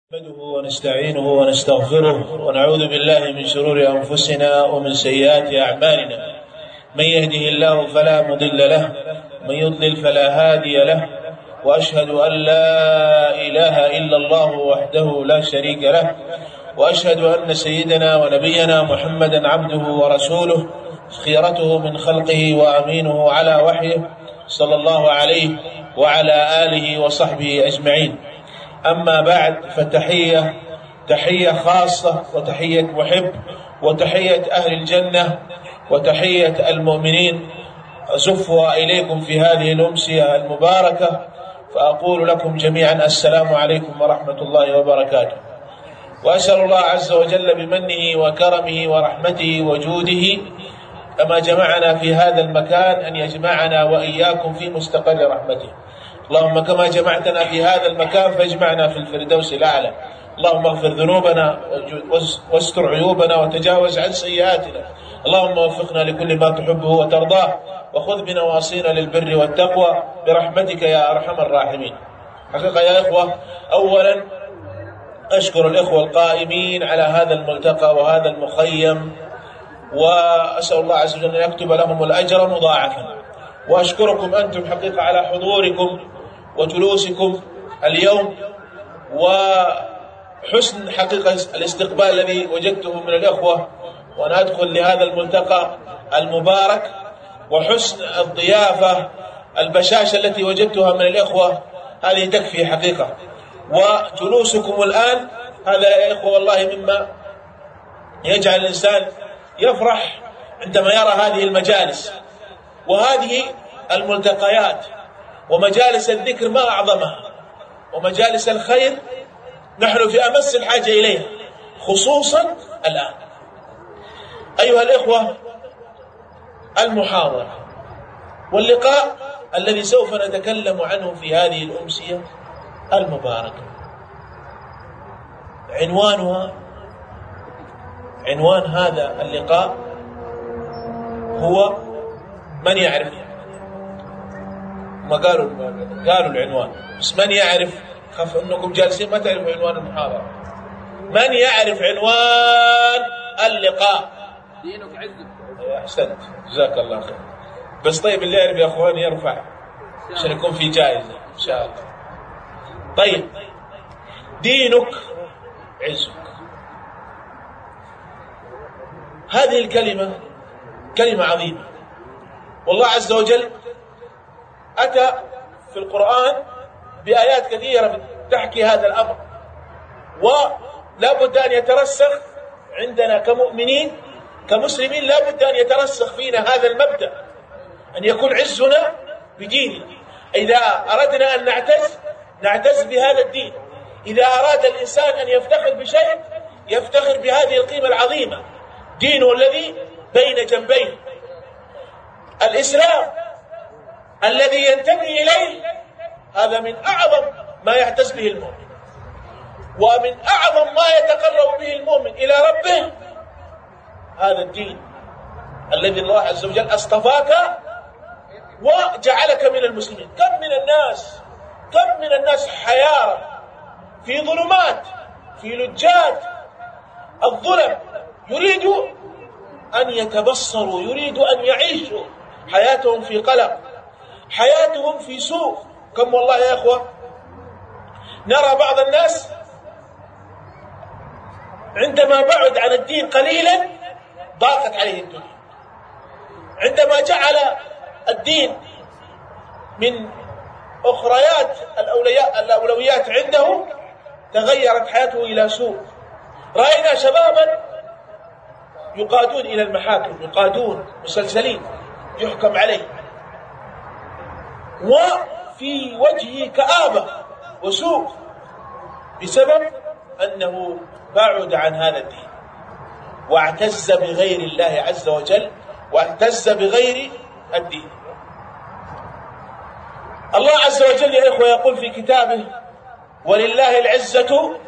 نحمده ونستعينه ونستغفره ونعوذ بالله من شرور أنفسنا ومن سيئات أعمالنا. من يهده الله فلا مضل له ومن يضلل فلا هادي له، وأشهد أن لا إله إلا الله وحده لا شريك له، وأشهد أن سيدنا ونبينا محمدا عبده ورسوله خيرته من خلقه وأمينه على وحيه صلى الله عليه وعلى آله وصحبه أجمعين. أما بعد، فتحية خاصة وتحية محب وتحية أهل الجنة وتحية المؤمنين أزفها إليكم في هذه الأمسية المباركة، فأقول لكم جميعا السلام عليكم ورحمة الله وبركاته. وأسأل الله عز وجل بمنه وكرمه ورحمته وجوده كما جمعنا في هذا المكان أن يجمعنا وإياكم في مستقر رحمته. اللهم كما جمعتنا في هذا المكان فاجمعنا في الفردوس الأعلى. اللهم اغفر ذنوبنا واستر عيوبنا وتجاوز عن سيئاتنا. اللهم وفقنا لكل ما تحبه وترضاه، وخذ بنواصينا للبر والتقوى برحمتك يا أرحم الراحمين. حقيقة يا إخوة، أولا أشكر الإخوة القائمين على هذا الملتقى وهذا المخيم، وأسأل الله عز وجل أن يكتب لهم الأجر مضاعفا. وأشكركم أنتم حقيقة على حضوركم وجلوسكم اليوم، وحسن حقيقة الاستقبال الذي وجدته من الأخوة وأنا أدخل لهذا الملتقى المبارك، وحسن الضيافة البشاشة التي وجدتها من الأخوة، هذه تكفي حقيقة. وجلوسكم الآن هذا يا إخوة والله مما يجعل الإنسان يفرح عندما يرى هذه المجالس وهذه الملتقيات ومجالس الذكر ما أعظمها، ومجالس الخير نحن في أمس الحاجة إليها خصوصا الآن. أيها الإخوة، المحاضرة واللقاء الذي سوف نتكلم عنه في هذه الأمسية المباركة عنوان هذا اللقاء هو من يعرف. ما قالوا العنوان، بس من يعرف. خاف انكم جالسين ما تعرفوا عنوان المحاضرة. من يعرف عنوان اللقاء؟ دينك عزك. احسنت، جزاك الله خير. بس طيب اللي يعرف يا اخواني يرفع عشان يكون في جائزة ان شاء الله. طيب، دينك عزك، هذه الكلمة كلمة عظيمة، والله عز وجل أتى في القرآن بآيات كثيرة تحكي هذا الأمر، ولا بد أن يترسخ عندنا كمؤمنين كمسلمين، لا بد أن يترسخ فينا هذا المبدأ، أن يكون عزنا بديننا. إذا أردنا أن نعتز بهذا الدين. إذا أراد الإنسان أن يفتخر بشيء يفتخر بهذه القيمة العظيمة، دينه الذي بين جنبيه. الإسلام الذي ينتمي إليه هذا من أعظم ما يعتز به المؤمن، ومن أعظم ما يتقرب به المؤمن إلى ربه هذا الدين الذي الله عز وجل اصطفاك وجعلك من المسلمين. كم من الناس حيارى في ظلمات، في لجات الظلم، يريدوا أن يتبصروا، يريدوا أن يعيشوا حياتهم في قلق، حياتهم في سوء. كم والله يا أخوة نرى بعض الناس عندما بعد عن الدين قليلا ضاقت عليه الدنيا، عندما جعل الدين من أخريات الأولويات عنده تغيرت حياته إلى سوء. رأينا شبابا يقادون إلى المحاكم، يقادون مسلسلين يحكم عليه، وفي وجهه كآبة وسوء بسبب أنه بعد عن هذا الدين واعتز بغير الله عز وجل، واعتز بغير الدين. الله عز وجل يا إخوة يقول في كتابه: ولله العزة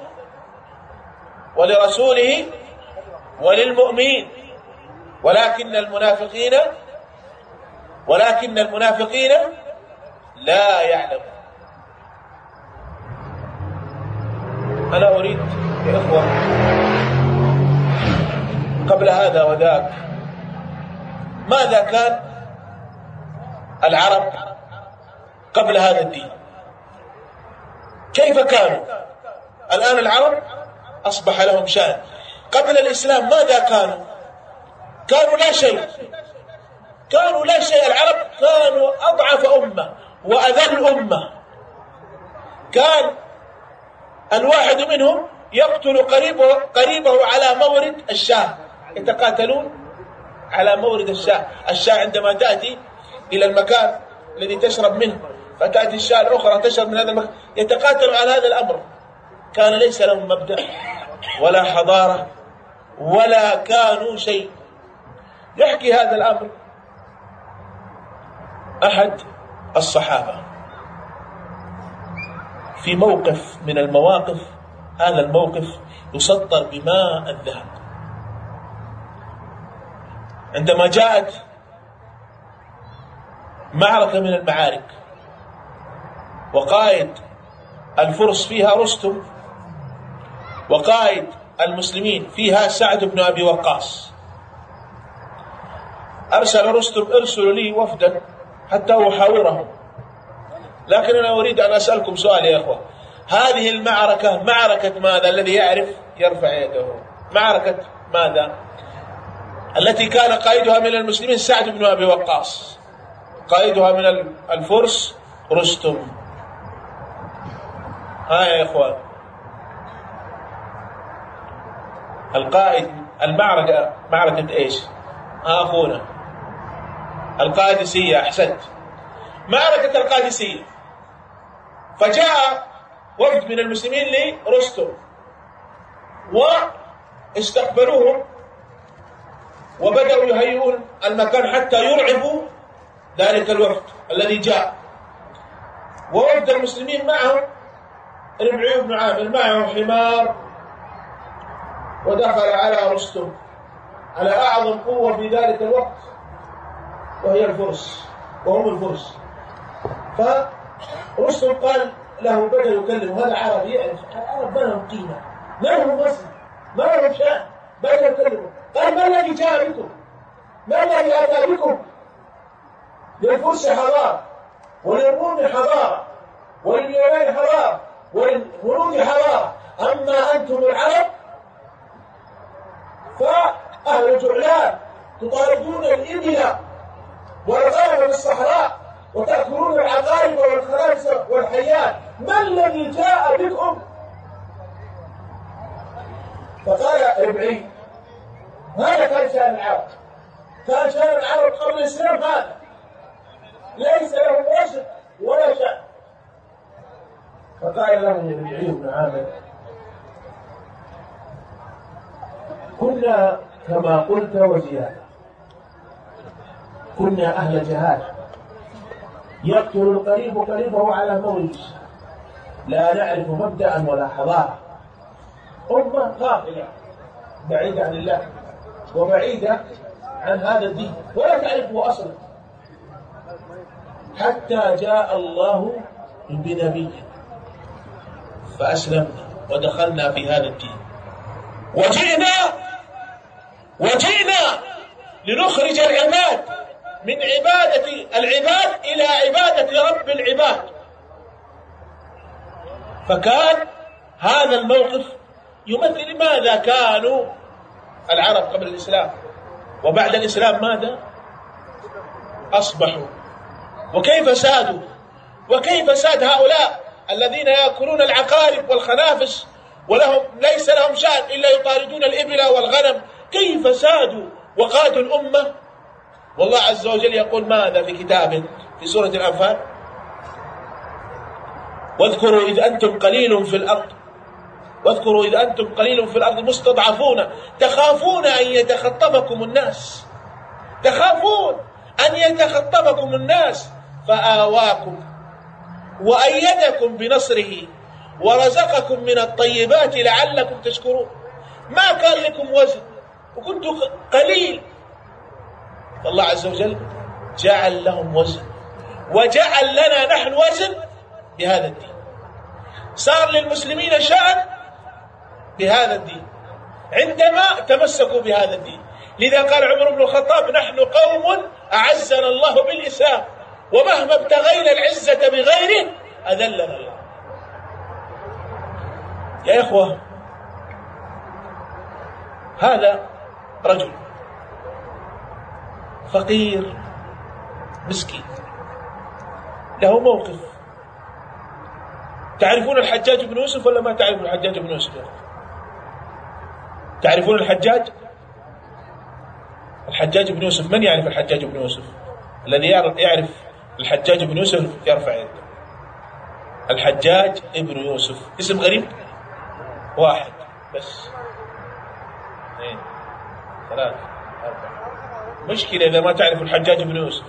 ولرسوله وللمؤمنين ولكن المنافقين لا يعلمون. أنا أريد يا إخوة قبل هذا وذاك ماذا كان العرب قبل هذا الدين؟ كيف كانوا؟ الآن العرب أصبح لهم شأن. قبل الإسلام ماذا كانوا؟ كانوا لا شيء، كانوا لا شيء. العرب كانوا أضعف أمة وأذل أمة. كان الواحد منهم يقتل قريبه على مورد الشاة، يتقاتلون على مورد الشاة. الشاة عندما تأتي إلى المكان الذي تشرب منه فتأتي الشاة الأخرى تشرب من هذا المكان، يتقاتلوا على هذا الأمر. كان ليس لهم مبدأ ولا حضارة ولا كانوا شيء. يحكي هذا الأمر أحد الصحابة في موقف من المواقف. هذا الموقف يسطر بماء الذهب. عندما جاءت معركة من المعارك وقائد الفرس فيها رستم وقائد المسلمين فيها سعد بن أبي وقاص، أرسل رستم ارسلوا لي وفدا حتى أحاورهم. لكن أنا أريد أن أسألكم سؤال يا أخوة، هذه المعركة معركة ماذا؟ الذي يعرف يرفع يده. معركة ماذا؟ التي كان قائدها من المسلمين سعد بن أبي وقاص، قائدها من الفرس رستم. ها يا إخوان، القائد المعركة معركة إيش؟ أخونا القادسية. أحسنت، معركة القادسية. فجاء وفد من المسلمين لرستم واستقبلوهم وبدأوا يهيئون المكان حتى يرعبوا ذلك الوفد الذي جاء. ووفد المسلمين معهم ربعي بن عامر معه حمار، ودخل على رستم على أعظم قوة في ذلك الوقت وهي الفرس، وهم الفرس. فرستم قال له، بدأ يكلم، هذا عربي يعرف العرب ما لهم قيمة، ما لهم وزن، ما لهم شأن. بدأ يكلمه قال: ما الذي جاء بكم؟ ما الذي أتى بكم؟ للفرس حضارة، وللروم حضارة، ولليونان حضارة، وللهنود حضارة، أما أنتم العرب فأهل جعلان تطاردون الإبل والغنم في الصحراء وتأكلون العقارب والخنافس والحيات، ما الذي جاء بكم؟ فقال ربعي: هذا كان شأن العرب، كان شأن العرب قبل الإسلام، هذا ليس لهم وزن ولا شأن. فقال له ربعي بن عامر: كنا كما قلت وزيادة، كنا أهل جهاد، يقتل القريب قريبه على مورد، لا نعرف مبدأ ولا حضارة، أمة غافلة بعيدة عن الله وبعيدة عن هذا الدين ولا تعرفه أصلا، حتى جاء الله بنبيه فأسلمنا ودخلنا في هذا الدين، وجئنا لنخرج العباد من عبادة العباد إلى عبادة رب العباد. فكان هذا الموقف يمثل ماذا كانوا العرب قبل الإسلام، وبعد الإسلام ماذا أصبحوا، وكيف سادوا، وكيف ساد هؤلاء الذين يأكلون العقارب والخنافس ولهم ليس لهم شأن إلا يطاردون الإبل والغنم، كيف سادوا وقادوا الأمة. والله عز وجل يقول ماذا في كتابه في سورة الأنفال: واذكروا إذ أنتم قليل في الأرض مستضعفون تخافون أن يتخطفكم الناس فآواكم وأيدكم بنصره ورزقكم من الطيبات لعلكم تشكرون. ما كان لكم وزن وكنتم قليل، فالله عز وجل جعل لهم وزن وجعل لنا نحن وزن بهذا الدين. صار للمسلمين شأن بهذا الدين، عندما تمسكوا بهذا الدين. لذا قال عمر بن الخطاب: نحن قوم أعزنا الله بالإسلام، ومهما ابتغينا العزة بغيره أذلنا الله. يا إخوة، هذا رجل فقير مسكين له موقف. تعرفون الحجاج بن يوسف ولا ما تعرفون الحجاج بن يوسف؟ تعرفون الحجاج؟ الحجاج بن يوسف، من يعرف الحجاج بن يوسف؟ الذي يعرف الحجاج بن يوسف يرفع يده. الحجاج ابن يوسف اسم غريب، واحد بس، اثنين، ثلاثة، أربعة. مشكلة إذا ما تعرف الحجاج بن يوسف.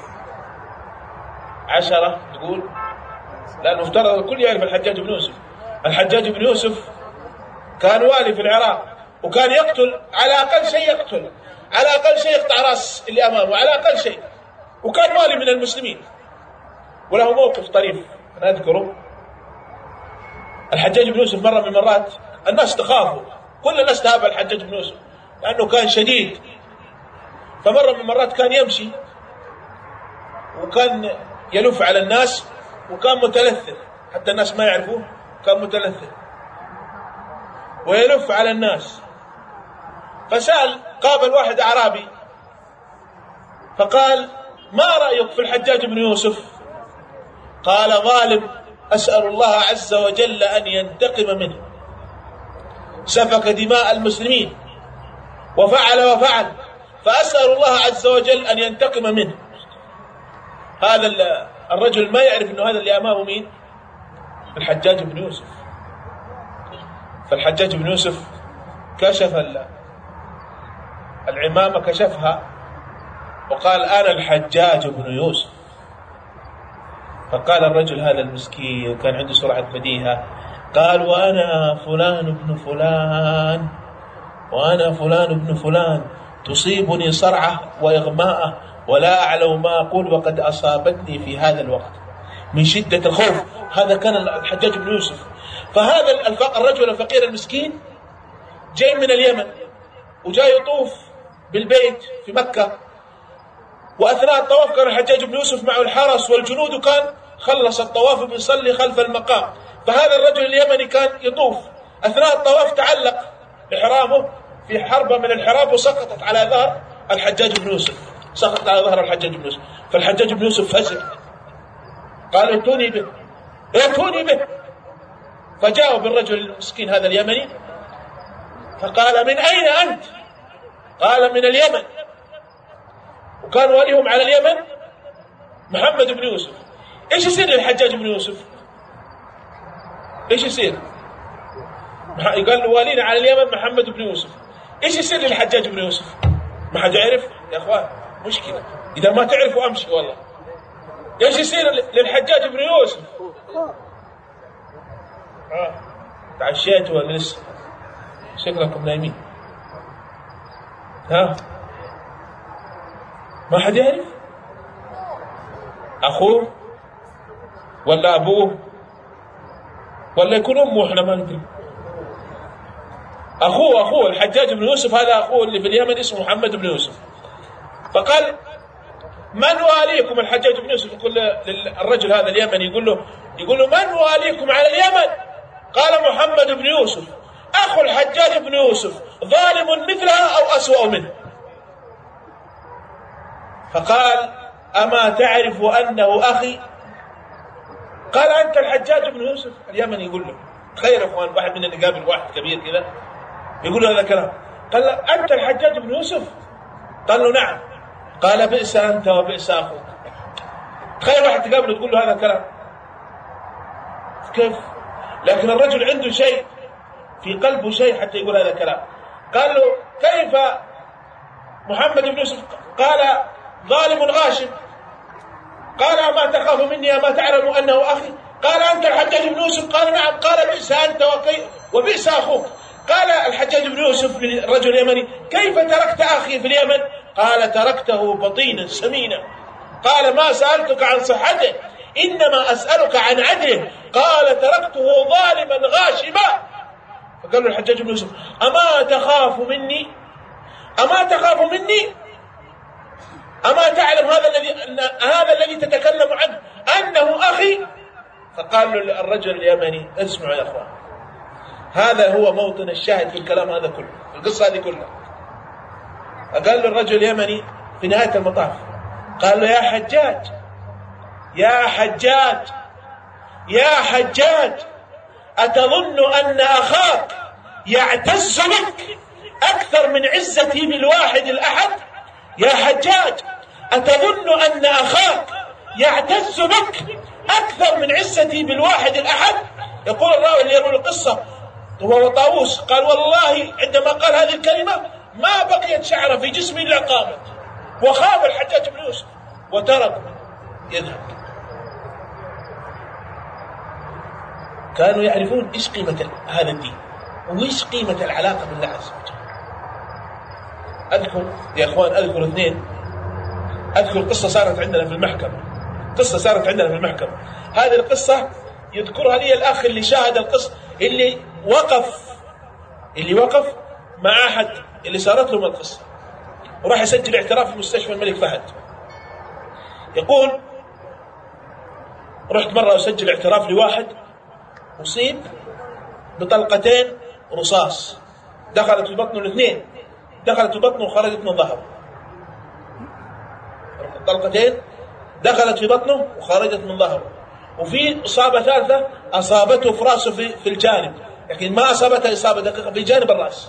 10 تقول لا، المفترض الكل يعرف الحجاج بن يوسف. الحجاج بن يوسف كان والي في العراق، وكان يقتل على أقل شيء، يقتل على أقل شيء، يقطع رأس اللي أمامه على أقل شيء، وكان والي من المسلمين. وله موقف طريف أنا أذكره. الحجاج بن يوسف مرة من المرات الناس تخافوا، كل الناس تهاب الحجاج بن يوسف لأنه كان شديد. فمرة من المرات كان يمشي وكان يلف على الناس، وكان متلثر حتى الناس ما يعرفوه، كان متلثر ويلف على الناس. فسأل، قابل واحد أعرابي فقال: ما رأيك في الحجاج بن يوسف؟ قال: ظالم، أسأل الله عز وجل أن ينتقم منه، سفك دماء المسلمين وفعل، فأسأل الله عز وجل أن ينتقم منه. هذا الرجل ما يعرف أنه هذا اللي أمامه مين؟ الحجاج بن يوسف. فالحجاج بن يوسف كشف العمامة، كشفها وقال: أنا الحجاج بن يوسف. فقال الرجل هذا المسكين كان عنده سرعة بديهة، قال: وأنا فلان بن فلان، وأنا فلان بن فلان، تصيبني صرعة وإغماء ولا أعلم ما أقول، وقد أصابتني في هذا الوقت من شدة الخوف. هذا كان الحجاج بن يوسف. فهذا الرجل الفقير المسكين جاي من اليمن، وجاي يطوف بالبيت في مكة، وأثناء الطواف كان الحجاج بن يوسف معه الحرس والجنود، وكان خلص الطواف بيصلي خلف المقام. فهذا الرجل اليمني كان يطوف، أثناء الطواف تعلق إحرامه في حربة من الحراب، وسقطت على ظهر الحجاج بن يوسف، سقطت على ظهر الحجاج بن يوسف. فالحجاج بن يوسف فزع، قال: ائتوني به، ائتوني به. فجاءوا بالرجل المسكين هذا اليمني، فقال: من أين أنت؟ قال: من اليمن. وكان واليهم على اليمن محمد بن يوسف. ايش يصير للحجاج بن يوسف؟ ايش يصير؟ قال له والينا على اليمن محمد بن يوسف. ايش يصير للحجاج بن يوسف؟ ما حد يعرف يا اخوان، مشكلة اذا ما تعرفوا امشي والله. ايش يصير للحجاج بن يوسف؟ تعشيت ولا لسه؟ شكلكم نايمين. ما حد يعرف؟ أخوه ولا أبوه ولا يكون أمه، إحنا ما ندري. أخوه الحجاج بن يوسف، هذا أخوه اللي في اليمن اسمه محمد بن يوسف. فقال: من واليكم؟ الحجاج بن يوسف يقول للرجل هذا اليمني، يقول له من واليكم على اليمن؟ قال: محمد بن يوسف أخو الحجاج بن يوسف، ظالم مثلها أو أسوأ منه. فقال: أما تعرف أنه أخي؟ قال: أنت الحجاج بن يوسف؟ اليمن يقول له، تخيل يا أخوان، واحد مننا يقابل واحد كبير كذا يقول له هذا كلام، قال له: أنت الحجاج بن يوسف؟ قال له: نعم. قال: بئس أنت وبئس أخوك. تخيل واحد تقابله تقول له هذا كلام، كيف؟ لكن الرجل عنده شيء في قلبه، شيء حتى يقول هذا كلام. قال له: كيف محمد بن يوسف؟ قال: ظالم غاشم. قال: ما تخاف مني أما تعلم أنه أخي؟ قال: أنت الحجاج بن يوسف؟ قال: نعم. قال: بئس أنت وبئس أخوك. قال الحجاج بن يوسف للرجل اليمني: كيف تركت أخي في اليمن؟ قال: تركته بطينا سمينا. قال: ما سألتك عن صحته، إنما أسألك عن عدله. قال: تركته ظالما غاشما. فقال له الحجاج بن يوسف: أما تخاف مني؟ أما تخاف مني؟ أما تعلم هذا الذي تتكلم عنه أنه أخي؟ فقال له الرجل اليمني: اسمعوا يا أخوان، هذا هو موطن الشاهد في الكلام هذا كله، القصة هذه كلها. قال له الرجل اليمني في نهاية المطاف، قال له: يا حجاج، يا حجاج، يا حجاج، أتظن أن أخاك يعتز بك أكثر من عزتي بالواحد الأحد؟ يا حجاج، أتظن أن أخاك يعتز بك أكثر من عزتي بالواحد الأحد؟ يقول الراوي اللي يروي القصة وهو طاووس، قال: والله عندما قال هذه الكلمة ما بقيت شعرة في جسمي إلا قامت. وخاف الحجاج بن يوسف وترك يذهب. كانوا يعرفون إيش قيمة هذا الدين وإيش قيمة العلاقة بالله عز وجل. أذكر يا إخوان، أذكر اثنين. أذكر قصة صارت عندنا في المحكمة، قصة صارت عندنا في المحكمة. هذه القصة يذكرها لي الأخ اللي شاهد القصة، اللي وقف مع أحد اللي صارت له من القصة، وراح يسجل اعتراف في مستشفى الملك فهد. يقول: رحت مرة أسجل اعتراف لواحد أصيب بطلقتين رصاص، دخلت في بطنه الاثنين، دخلت في بطنه وخرجت من ظهره. طلقتين دخلت في بطنه وخرجت من ظهره. وفي إصابة ثالثة أصابته في رأسه في الجانب، لكن ما أصابته إصابة دقيقة في جانب الرأس.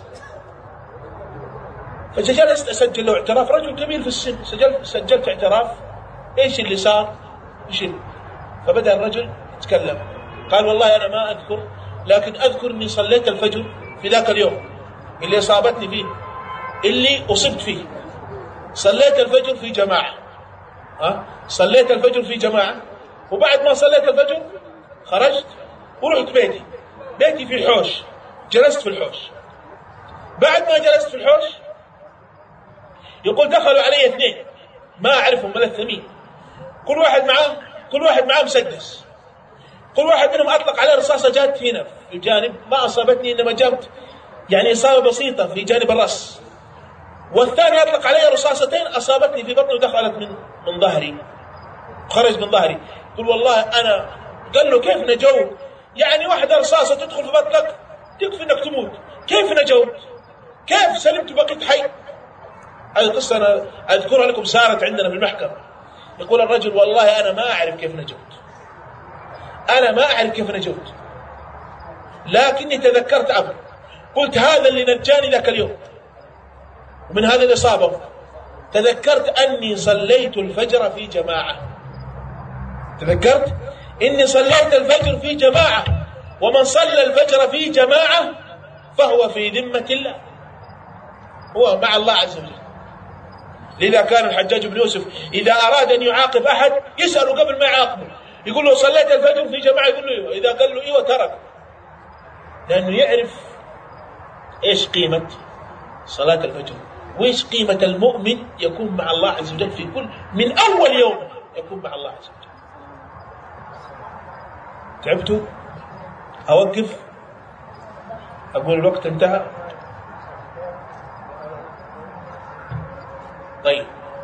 فجلست أسجل له اعتراف، رجل كبير في السن، سجلت اعتراف إيش اللي صار، إيش اللي. فبدأ الرجل يتكلم، قال: والله أنا ما أذكر، لكن أذكر أني صليت الفجر في ذاك اليوم اللي أصابتني فيه، اللي أصبت فيه. صليت الفجر في جماعة، صليت الفجر في جماعة، وبعد ما صليت الفجر خرجت ورحت بيتي في الحوش، جلست في الحوش. بعد ما جلست في الحوش، يقول دخلوا علي اثنين ما أعرفهم ملثمين، كل واحد معاه مسدس، كل واحد منهم أطلق عليه رصاصة جات هنا في الجانب، ما أصابتني إنما جابت يعني إصابة بسيطة في جانب الرأس، والثاني أطلق علي رصاصتين أصابتني في بطني ودخلت من ظهري، خرج من ظهري. قل والله أنا، قال له: كيف نجوت؟ يعني واحدة رصاصة تدخل في بطنك تكفي إنك تموت، كيف نجوت؟ كيف سلمت بقيت حي؟ هذه قصة أنا أذكرها لكم، صارت عندنا في المحكمة. يقول الرجل: والله أنا ما أعرف كيف نجوت، أنا ما أعرف كيف نجوت، لكني تذكرت أمر، قلت هذا اللي نجاني ذاك اليوم ومن هذه الإصابة، تذكرت أني صليت الفجر في جماعة، تذكرت إني صليت الفجر في جماعة، ومن صلى الفجر في جماعة فهو في ذمة الله، هو مع الله عز وجل. لذا كان الحجاج بن يوسف إذا أراد أن يعاقب أحد يسأله قبل ما يعاقبه، يقول له: صليت الفجر في جماعة؟ يقول له إيوه. إذا قال له إيوه ترك، لأنه يعرف إيش قيمة صلاة الفجر، وإيش قيمة المؤمن يكون مع الله عز وجل في كل، من أول يوم يكون مع الله عز وجل. تعبتوا؟ أوقف؟ أقول الوقت انتهى؟ طيب،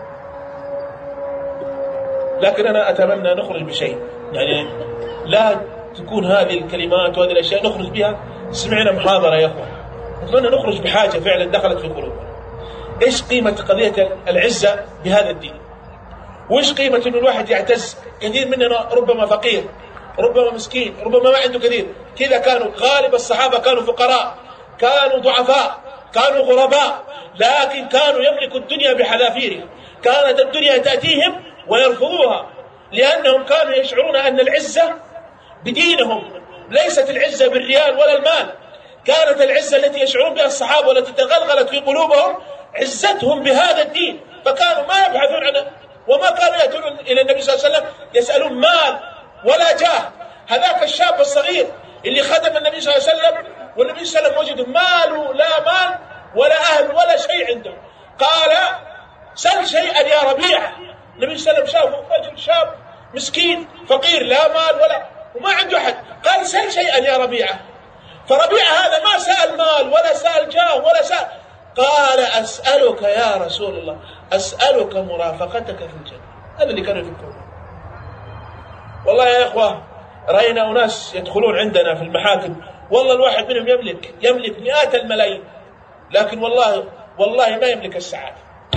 لكن أنا أتمنى نخرج بشيء، يعني لا تكون هذه الكلمات وهذه الأشياء نخرج بها. سمعنا محاضرة يا أخوان، أتمنى نخرج بحاجة فعلا دخلت في قلوبنا. إيش قيمة قضية العزة بهذا الدين؟ وإيش قيمة إنه الواحد يعتز؟ كثير مننا ربما فقير، ربما مسكين، ربما ما عنده كثير، كذا كانوا غالب الصحابة، كانوا فقراء، كانوا ضعفاء، كانوا غرباء، لكن كانوا يملكوا الدنيا بحذافيرها. كانت الدنيا تأتيهم ويرفضوها، لأنهم كانوا يشعرون أن العزة بدينهم، ليست العزة بالريال ولا المال. كانت العزة التي يشعرون بها الصحابة والتي تغلغلت في قلوبهم عزتهم بهذا الدين، فكانوا ما يبحثون عنه، وما كانوا يأتون إلى النبي صلى الله عليه وسلم يسألون مال ولا جاه. هذاك الشاب الصغير اللي خدم النبي صلى الله عليه وسلم، والنبي صلى الله عليه وسلم وجد ماله لا مال ولا أهل ولا شيء عنده، قال: سل شيئا يا ربيعة. النبي صلى الله عليه وسلم شافه رجل شاب مسكين فقير لا مال ولا وما عنده أحد، قال: سل شيئا يا ربيعة. فربيعة هذا ما سأل مال ولا سأل جاه ولا سأل، قال أسألك يا رسول الله، أسألك مرافقتك في الجنة. هذا اللي كانوا يفكرون. والله يا إخوة رأينا أناس يدخلون عندنا في المحاكم، والله الواحد منهم يملك مئات الملايين، لكن والله ما يملك السعادة،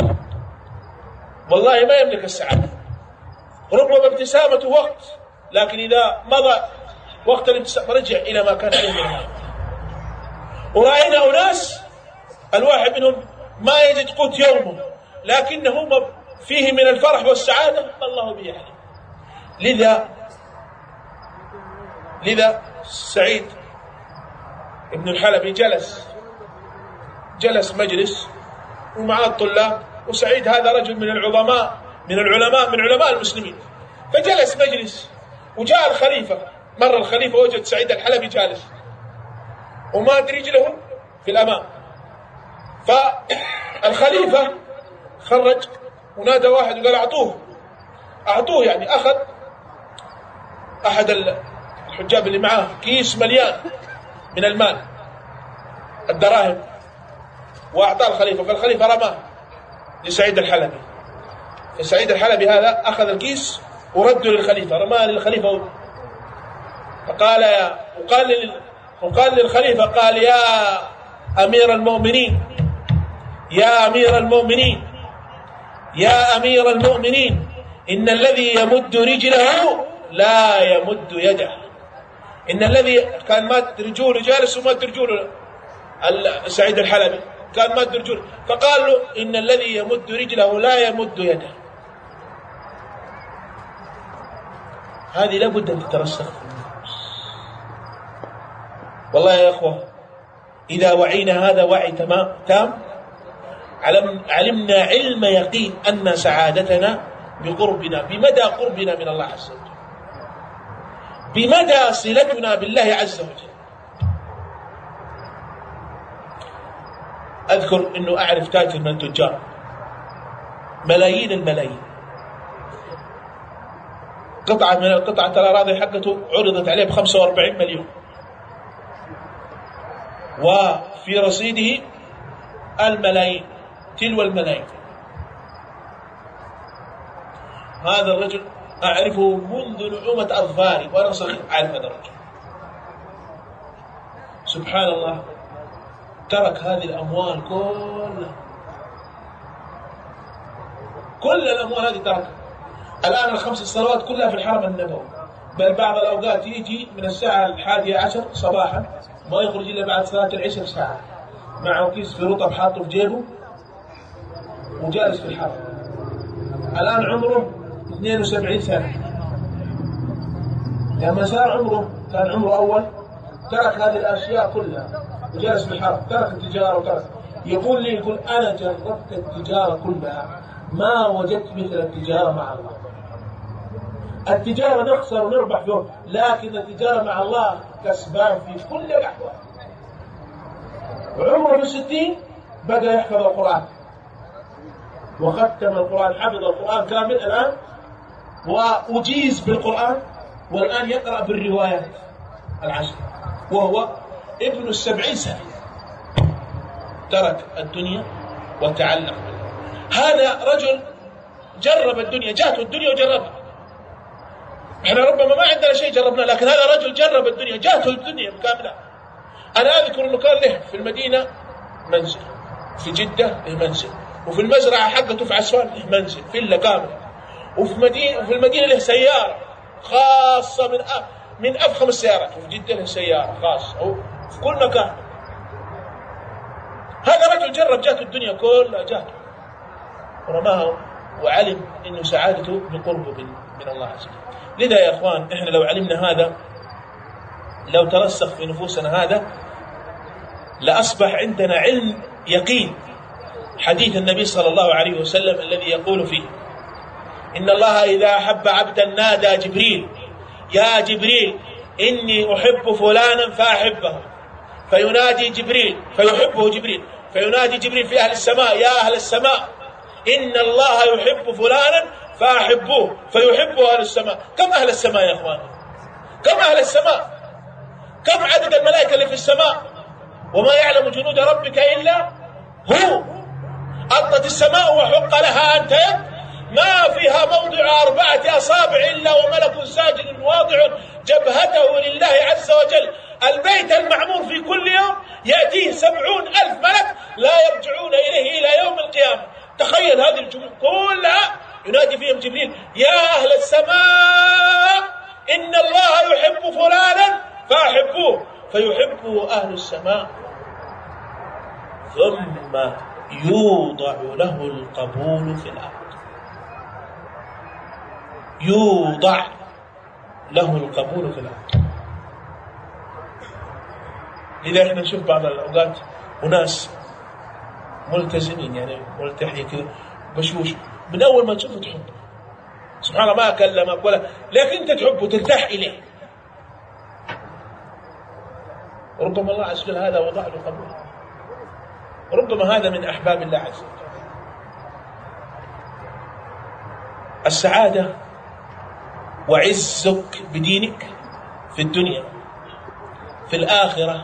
والله ما يملك السعادة. ربما ابتسامته وقت، لكن إذا مضى وقت الابتسامة رجع إلى ما كان عليه من الحياة. ورأينا أناس الواحد منهم ما يجد قوت يومه، لكنه فيه من الفرح والسعادة ما الله به عليه. لذا سعيد ابن الحلبي جلس مجلس ومعه الطلاب، وسعيد هذا رجل من علماء المسلمين، فجلس مجلس وجاء الخليفة. مر الخليفة وجد سعيد الحلبي جالس وماد رجله في الأمام، فالخليفة خرج ونادى واحد وقال أعطوه، يعني أخذ أحد الحجاب اللي معاه كيس مليان من المال الدراهم وأعطاه الخليفة، فالخليفة رماه لسعيد الحلبي. فسعيد الحلبي هذا أخذ الكيس ورده للخليفة، رماه للخليفة، وقال للخليفة، قال يا أمير المؤمنين، يا أمير المؤمنين، يا أمير المؤمنين، إن الذي يمد رجله لا يمد يده. إن الذي كان مد رجوله جالس ومد رجوله سعيد الحلبي كان مد رجوله، فقال له إن الذي يمد رجله لا يمد يده. هذه لابد أن تترسخ. والله يا أخوة إذا وعينا هذا وعي تام علمنا علم يقين أن سعادتنا بمدى قربنا من الله عز وجل، بمدى صلتنا بالله عز وجل. أذكر أنه أعرف تاجر من التجار ملايين الملايين، قطعة من القطعة الأراضي حقته عرضت عليه ب45 مليون، وفي رصيده الملايين تلو الملايين. هذا الرجل أعرفه منذ نعومة أظفاري وأنا صغير، أعرف هذا الرجل. سبحان الله ترك هذه الأموال كل الأموال هذه تركها. الآن الخمس الصلوات كلها في الحرم النبوي، بل بعض الأوقات يجي من الساعة 11 صباحا ما يخرج إلا بعد صلاة العشاء ساعة، معه كيس في رطب حاطه في جيبه وجالس في الحرم. الآن عمره 72 سنة. لما صار كان عمره أول ترك هذه الأشياء كلها وجالس في الحرم، ترك التجارة يقول أنا جربت التجارة كلها ما وجدت مثل التجارة مع الله. التجارة نخسر ونربح فيه، لكن التجارة مع الله كسبان في كل الأحوال. وعمره في 60 بدأ يحفظ القرآن وختم القرآن، حفظ القرآن كامل الآن وأجيز بالقرآن، والآن يقرأ بالروايات العشر، وهو ابن 70 سنة. ترك الدنيا وتعلق. هذا رجل جرب الدنيا، جاءته الدنيا وجربها. احنا ربما ما عندنا شيء جربناه، لكن هذا رجل جرب الدنيا، جاءته الدنيا كاملة. أنا أذكر أنه كان له في المدينة منزل، في جدة له منزل، وفي المزرعة حقته في عسوان له منزل فيلا كاملة، وفي المدينة له سيارة خاصة من أفخم السيارات، وفي جدة له سيارة خاصة في كل مكان. هذا رجل جرب، جاءته الدنيا كلها جاءته ورماها، وعلم إنه سعادته بقربه من الله عز وجل. لذا يا إخوان إحنا لو علمنا هذا، لو ترسخ في نفوسنا هذا، لأصبح عندنا علم يقين. حديث النبي صلى الله عليه وسلم الذي يقول فيه إن الله إذا أحب عبدا نادى جبريل يا جبريل إني أحب فلانا فأحبه، فينادي جبريل فيحبه جبريل، فينادي جبريل في أهل السماء يا أهل السماء إن الله يحب فلانا فأحبوه، فيحبه أهل السماء. كم أهل السماء يا أخوان؟ كم أهل السماء؟ كم عدد الملائكة اللي في السماء؟ وما يعلم جنود ربك إلا هو. أطت السماء وحق لها أن تيت، ما فيها موضع 4 أصابع إلا وملك ساجد واضع جبهته لله عز وجل. البيت المعمور في كل يوم يأتيه 70,000 ملك لا يرجعون إليه إلى يوم القيامة. تخيل هذه الجموع كلها ينادي فيهم جبريل: يا أهل السماء إن الله يحب فلانا فأحبوه، فيحبه أهل السماء. ثم يوضع له القبول في الأرض، يوضع له القبول في الأرض. إذا احنا نشوف بعض الأوقات أناس ملتزمين، يعني ملتحي كذا بشوش، من أول ما تشوفه تحبه، سبحان الله، ما أكلمك ولا، لكن أنت تحبه ترتاح إليه. ربما الله عز وجل هذا وضع له قبول، ربما هذا من أحباب الله عز وجل. السعادة وعزك بدينك في الدنيا، في الآخرة،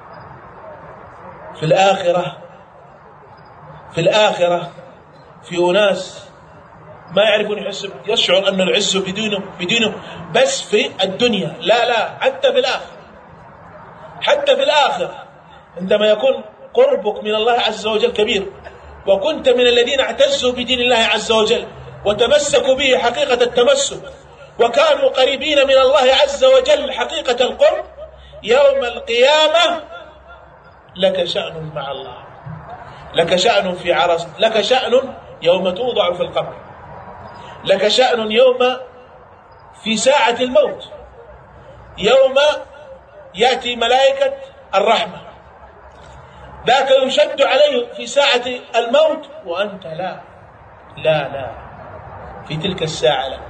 في الآخرة، في الآخرة في أناس ما يعرفون يشعر أن العز بدينه بس في الدنيا. لا، حتى في الآخرة، حتى في الآخرة عندما يكون قربك من الله عز وجل كبير، وكنت من الذين اعتزوا بدين الله عز وجل وتمسكوا به حقيقة التمسك، وكانوا قريبين من الله عز وجل حقيقة القرب، يوم القيامة لك شأن مع الله، لك شأن في عرس، لك شأن يوم توضع في القبر، لك شأن يوم في ساعة الموت، يوم يأتي ملائكة الرحمة، ذاك يشد عليه في ساعة الموت وأنت لا في تلك الساعة لا.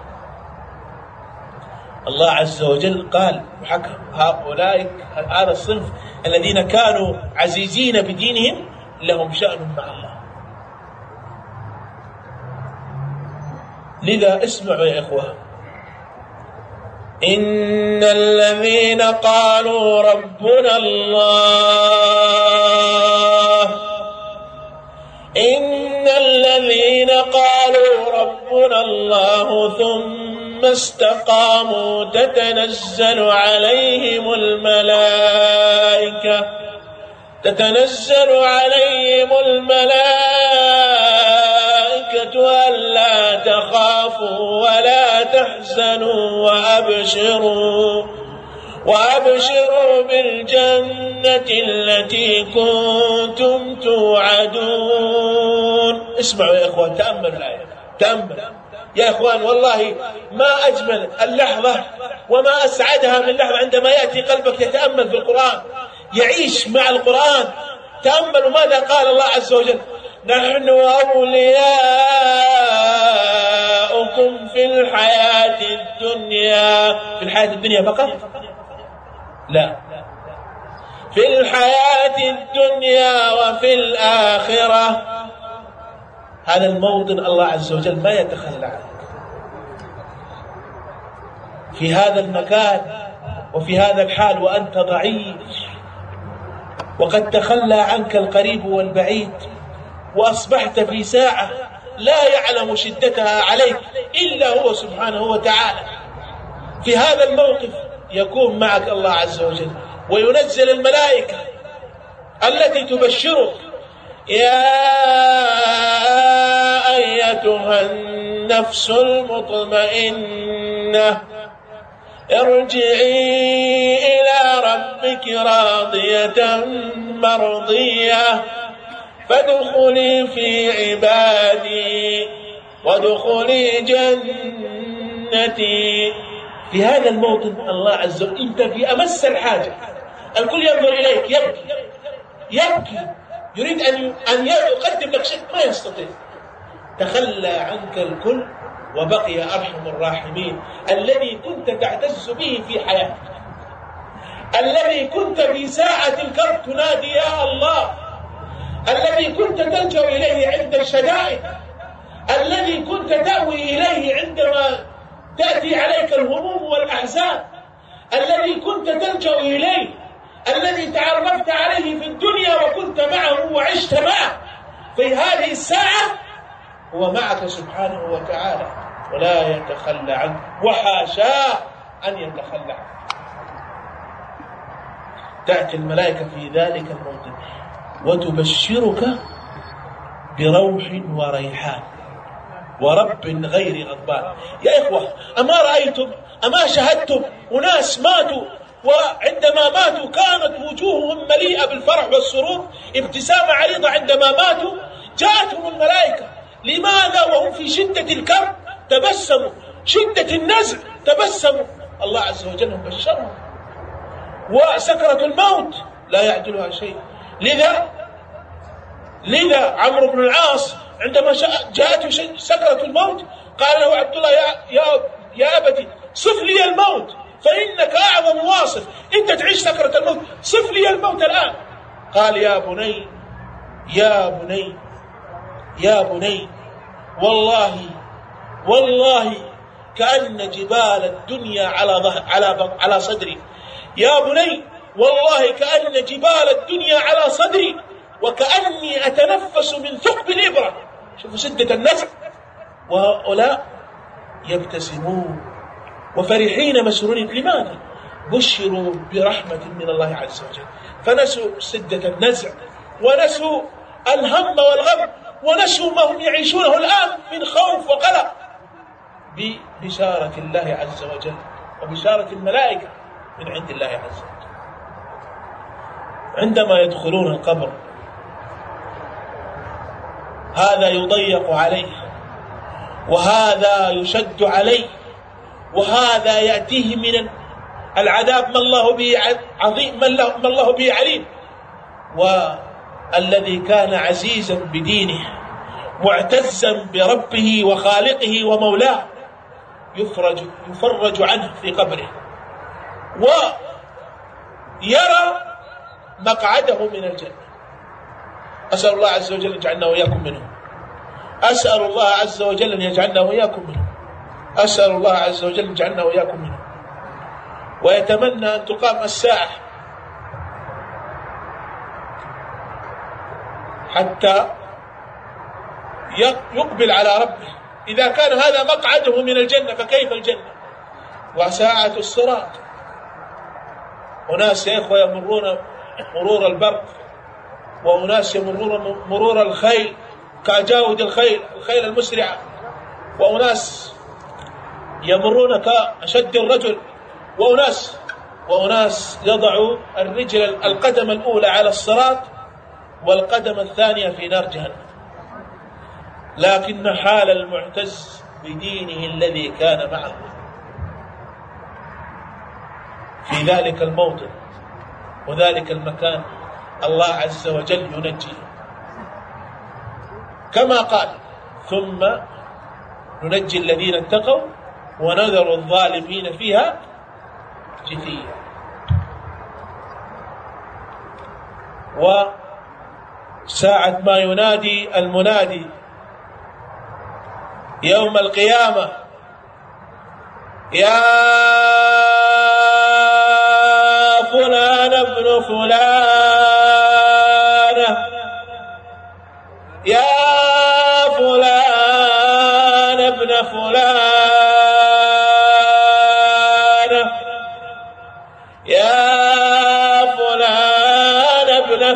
الله عز وجل قال وحكى هؤلاء هذا الصنف الذين كانوا عزيزين بدينهم لهم شأن مع الله. لذا اسمعوا يا إخوة: إن الذين قالوا ربنا الله، إن الذين قالوا ربنا الله ثم استقاموا تتنزل عليهم الملائكة ألا تخافوا ولا تحزنوا وأبشروا بالجنة التي كنتم توعدون. اسمعوا يا إخوان، تأملوا الآية، تأمل يا إخوان، والله ما أجمل اللحظة وما أسعدها من لحظة عندما يأتي قلبك يتأمل في القرآن، يعيش مع القرآن. تأملوا ماذا قال الله عز وجل: نحن أولياؤكم في الحياة الدنيا. في الحياة الدنيا فقط؟ لا، في الحياة الدنيا وفي الآخرة. هذا الموطن الله عز وجل ما يتخلى عنك. في هذا المكان وفي هذا الحال وأنت ضعيف، وقد تخلى عنك القريب والبعيد، وأصبحت في ساعة لا يعلم شدتها عليك إلا هو سبحانه وتعالى. في هذا الموقف يكون معك الله عز وجل وينزل الملائكة التي تبشرك: يا أيتها النفس المطمئنة ارجعي إلى ربك راضية مرضية فادخلي في عبادي وادخلي جنتي. في هذا الموطن الله عز وجل أنت في أمس الحاجة، الكل ينظر إليك يبكي يريد أن يقدم لك شيء ما يستطيع. تخلى عنك الكل وبقي أرحم الراحمين الذي كنت تعتز به في حياتك، الذي كنت في ساعة الكرب تنادي يا الله، الذي كنت تلجأ إليه عند الشدائد، الذي كنت تأوي إليه عندما تأتي عليك الهموم والأحزان، الذي كنت تلجأ إليه، الذي تعرفت عليه في الدنيا وكنت معه وعشت معه، في هذه الساعة هو معك سبحانه وتعالى ولا يتخلى عنه، وحاشاه أن يتخلى عنه. تأتي الملائكة في ذلك الموطن وتبشرك بروح وريحان ورب غير غضبان. يا إخوة، أما رأيتم أما شاهدتم أناس ماتوا، وعندما ماتوا كانت وجوههم مليئة بالفرح والسرور، ابتسامة عريضة، عندما ماتوا جاءتهم الملائكة. لماذا؟ وهم في شدة الكرب تبسموا، شدة النزع تبسموا. الله عز وجل بشرهم. وسكرة الموت لا يعدلها شيء. لذا عمرو بن العاص عندما جاءته سكرة الموت قال له عبد الله: يا أبتي صف لي الموت فإنك أعظم واصف، أنت تعيش سكرة الموت، صف لي الموت الآن. قال: يا بني يا بني يا بني، والله كأن جبال الدنيا على صدري. يا بني والله كأن جبال الدنيا على صدري وكأني أتنفس من ثقب الإبرة. شوفوا شدة النزع. وهؤلاء يبتسمون وفرحين مسرورين. لماذا؟ بشروا برحمة من الله عز وجل، فنسوا شدة النزع ونسوا الهم والغم ونسوا ما هم يعيشونه الآن من خوف وقلق ببشارة الله عز وجل وبشارة الملائكة من عند الله عز وجل. عندما يدخلون القبر هذا يضيق عليه وهذا يشد عليه وهذا يأتيه من العذاب ما الله به عظيم، ما الله به عليم. والذي كان عزيزا بدينه معتزا بربه وخالقه ومولاه يفرج عنه في قبره ويرى مقعده من الجنة. أسأل الله عز وجل أن يجعلنا وإياكم منهم. أسأل الله عز وجل أن يجعلنا وإياكم منهم. أسأل الله عز وجل أن يجعلنا وإياكم منهم. ويتمنى أن تقام الساعة حتى يقبل على ربه. إذا كان هذا مقعده من الجنة فكيف الجنة؟ وساعة الصراط. وناس يا إخوة يمرون مرور البرق، وأناس يمرون مرور الخيل كأجاود الخيل المسرعة، وأناس يمرون كأشد الرجل، وأناس يضع القدم الأولى على الصراط والقدم الثانية في نار جهنم. لكن حال المعتز بدينه الذي كان معه في ذلك الموطن وذلك المكان الله عز وجل ينجيه، كما قال: ثم ننجي الذين اتقوا ونذر الظالمين فيها جثيا. وساعة ما ينادي المنادي يوم القيامة: يا فلان ابن فلانة، يا فلان ابن فلانة، يا فلان ابن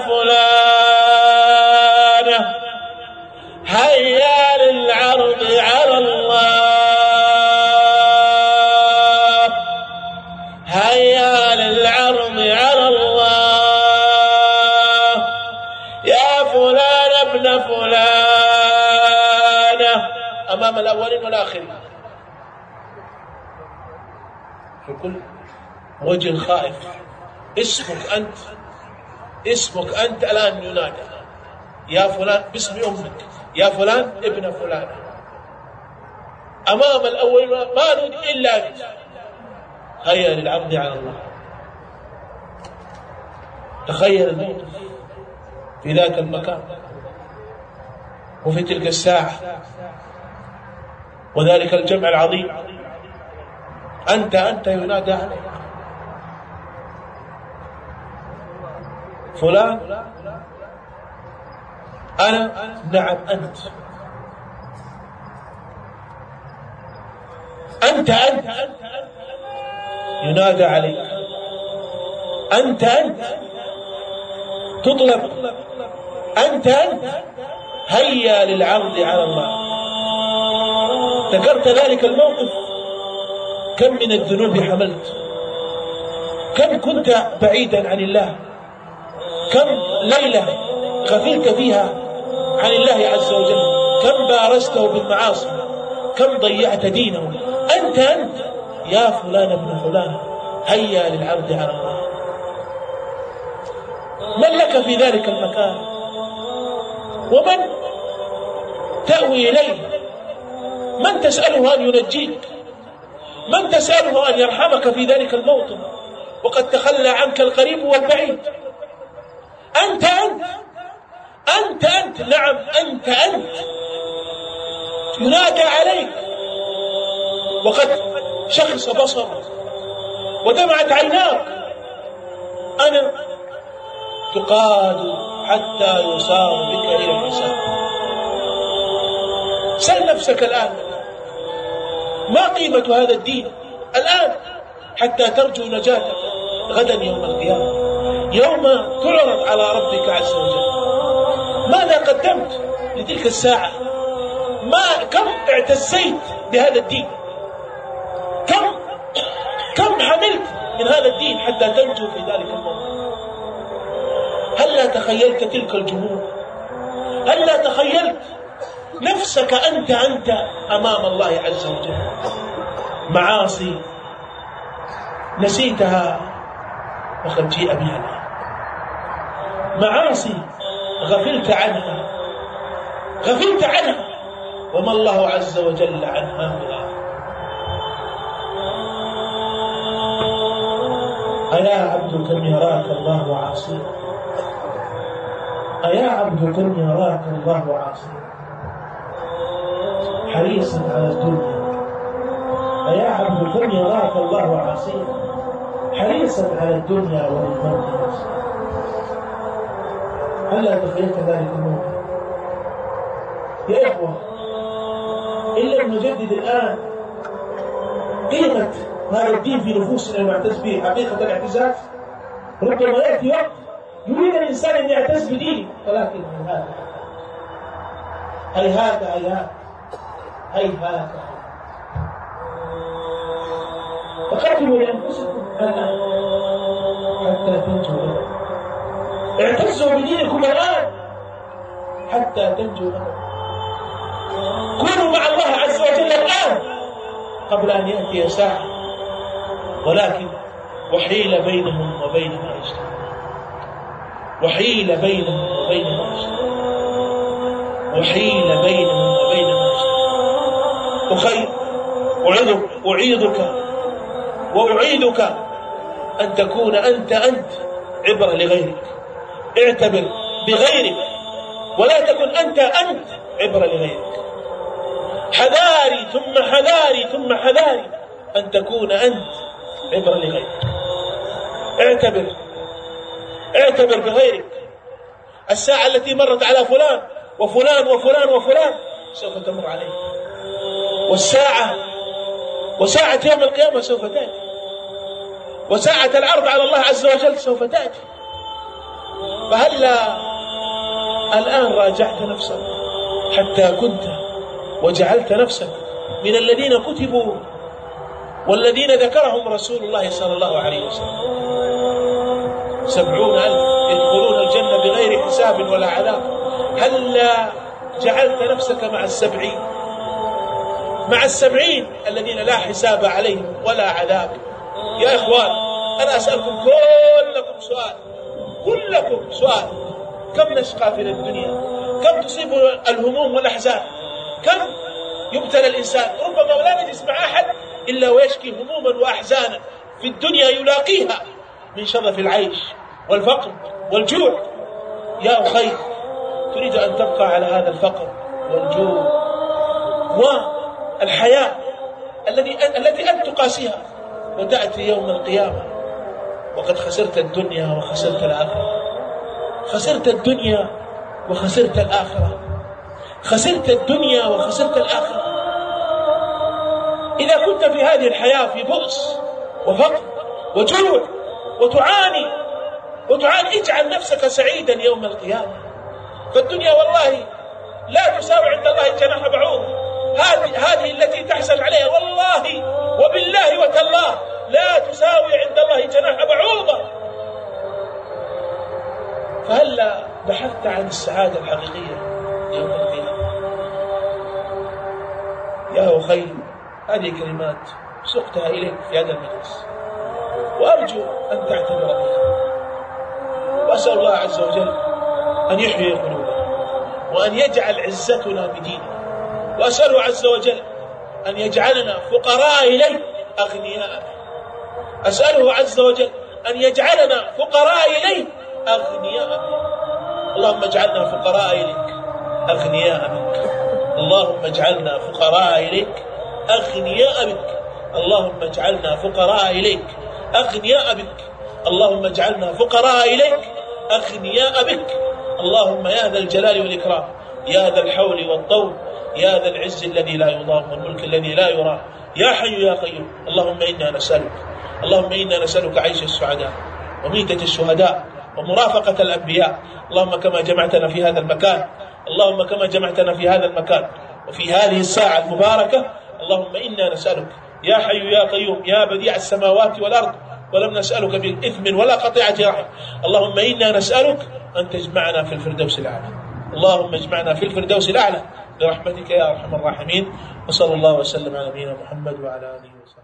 فلانة، هيا للعرض على الله، هيا للعرض على الله، يا فلان ابن فلانة، أمام الأولين والآخرين، في كل وجه خائف. اسمك أنت الآن ينادى: يا فلان، باسم أمك، يا فلان ابن فلان. أمام الأول ما نودي إلا أنت، هيا للعرض على الله. تخيل الموقف في ذاك المكان وفي تلك الساعة وذلك الجمع العظيم. أنت ينادى عليك، فلان أنا، نعم أنت. أنت ينادى عليك، أنت تطلب، أنت هيا للعرض على الله. ذكرت ذلك الموقف، كم من الذنوب حملت، كم كنت بعيدا عن الله، كم ليلة غفلت فيها عن الله عز وجل، كم بارزته بالمعاصي، كم ضيعت دينه. أنت يا فلان ابن فلان، هيا للعرض على الله. من لك في ذلك المكان؟ ومن تأوي إليه؟ من تسأله أن ينجيك؟ من تسأله أن يرحمك في ذلك الموطن وقد تخلى عنك القريب والبعيد؟ أنت نعم أنت ينادى عليك وقد شخص بصرك ودمعت عيناك. أنا تقاد حتى يصار بك إلى الحساب. سل نفسك الآن، ما قيمة هذا الدين الآن حتى ترجو نجاتك غدا يوم القيامة، يوم تعرض على ربك عز وجل. ماذا قدمت لتلك الساعة؟ كم اعتزيت بهذا الدين؟ كم حملت من هذا الدين حتى تنجو في ذلك الموقف؟ هل تخيلت تلك الجموع؟ هل تخيلت نفسك أنت أمام الله عز وجل؟ معاصي نسيتها وقد جيء بها الآن، معاصي غفلت عنها وما الله عز وجل عنها هؤلاء. أيا عبد كم يراك الله عاصيا، أيا عبد كم يراك الله عاصيا، حريصا على الدنيا. أيا عبد كم يراك الله عاصيا، حريصا على الدنيا والموت. هل تخيلت ذلك الموت؟ يا إخوة، إن لم نجدد الآن قيمة هذا الدين في نفوسنا ونعتز به حقيقة الاعتزاز، ربما يأتي وقت يريد الإنسان أن يعتز بدينه، ولكن هيهات. فقدموا لأنفسكم الآن حتى تنجوا. اعتزوا بدينكم الآن حتى تنجوا. كونوا مع الله عز وجل الآن قبل أن يأتي ساعة، ولكن وحيل بينهم وبين ما يشتهون، وحيل بينهم وبين ما يشتهون، وحيل بينهم وبين ما يشتهون. أخي، أعيدك أن تكون أنت عبرة لغيرك. اعتبر بغيرك ولا تكن أنت عبرة لغيرك. حذاري ثم حذاري ثم حذاري أن تكون أنت عبرة لغيرك. اعتبر بغيرك. الساعة التي مرت على فلان وفلان وفلان وفلان سوف تمر عليك، وساعة يوم القيامة سوف تأتي، وساعة العرض على الله عز وجل سوف تأتي. فهلا الآن راجعت نفسك حتى كنت وجعلت نفسك من الذين كتبوا والذين ذكرهم رسول الله صلى الله عليه وسلم 70,000 يدخلون الجنة بغير حساب ولا عذاب. هلا جعلت نفسك مع 70 الذين لا حساب عليهم ولا عذاب؟ يا إخوان، أنا أسألكم كلكم سؤال: كم نشقى في الدنيا؟ كم تصيب الهموم والأحزان؟ كم يبتلى الإنسان؟ ربما لا نجلس مع أحد إلا ويشكي هموما وأحزانا في الدنيا يلاقيها من شظف العيش والفقر والجوع. يا أخي، تريد أن تبقى على هذا الفقر والجوع والحياة التي أنت تقاسيها، وتأتي يوم القيامة وقد خسرت الدنيا وخسرت الآخرة. خسرت الدنيا وخسرت الآخرة، خسرت الدنيا وخسرت الآخرة. إذا كنت في هذه الحياة في بؤس وفقر وجوع وتعاني اجعل نفسك سعيدا يوم القيامة. فالدنيا والله لا تساوي عند الله جناح بعوضة. هذه التي تحزن عليها والله وبالله وتالله لا تساوي عند الله جناح بعوضة. فهلا بحثت عن السعادة الحقيقية يوم القيامة؟ يا أخي، هذه كلمات سقتها إليك في هذا المجلس، وأرجو أن تعتبر بها، وأسأل الله عز وجل أن يحيي قلوبنا وأن يجعل عزتنا بدينه، وأسأله عز وجل أن يجعلنا فقراء إليه أغنياء به. أسأله عز وجل أن يجعلنا فقراء إليه أغنياء به. اللهم اجعلنا فقراء إليك أغنياء بك. اللهم اجعلنا فقراء إليك أغنياء بك. اللهم اجعلنا فقراء إليك أغنياء بك. اللهم اجعلنا فقراء إليك أغنياء بك. اللهم يا ذا الجلال والإكرام، يا ذا الحول والطول، يا ذا العز الذي لا يضام والملك الذي لا يرام، يا حي يا قيوم. اللهم إنا نسألك عيش السعداء وميتة الشهداء ومرافقة الأنبياء. اللهم كما جمعتنا في هذا المكان، اللهم كما جمعتنا في هذا المكان وفي هذه الساعة المباركة، اللهم إنا نسألك يا حي يا قيوم يا بديع السماوات والأرض، ولم نسألك بالإثم ولا قطيعة رحم، اللهم إنا نسألك أن تجمعنا في الفردوس الأعلى. اللهم اجمعنا في الفردوس الأعلى برحمتك يا أرحم الراحمين. وصلى الله وسلم على نبينا محمد وعلى آله وصحبه.